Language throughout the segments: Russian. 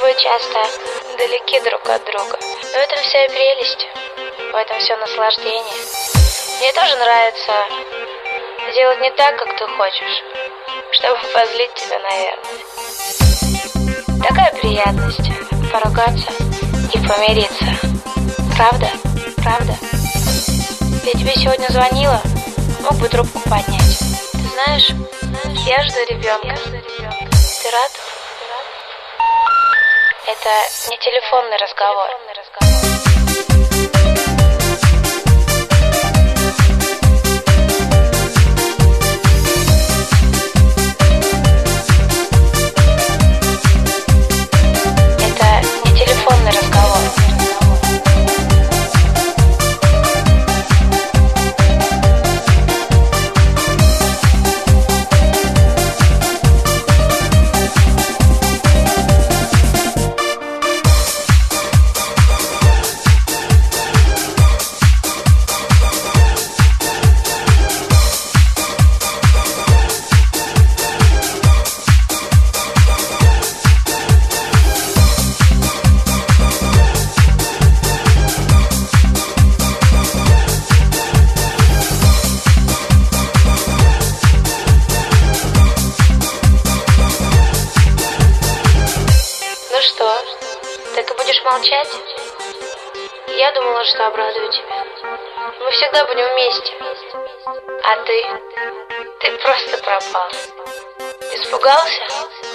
тобой часто далеки друг от друга. Но в этом вся и прелесть, в этом все наслаждение. Мне тоже нравится делать не так, как ты хочешь, чтобы позлить тебя, наверное. Такая приятность поругаться и помириться. Правда? Правда? Я тебе сегодня звонила, мог бы трубку поднять. Ты знаешь, я жду ребенка. Ты рад? Это не телефонный разговор. Это не телефонный разговор. Что? Так и будешь молчать? Я думала, что обрадую тебя. Мы всегда будем вместе. А ты просто пропал. Испугался?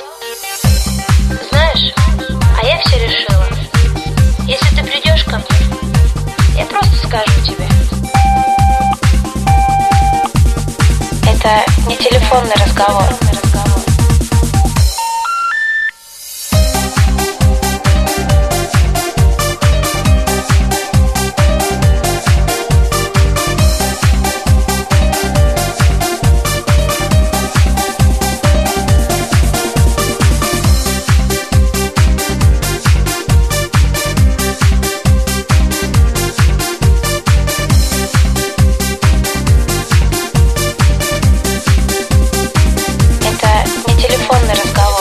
Знаешь, а я все решила. Если ты придешь ко мне, я просто скажу тебе. Это не телефонный разговор. Телефонный разговор.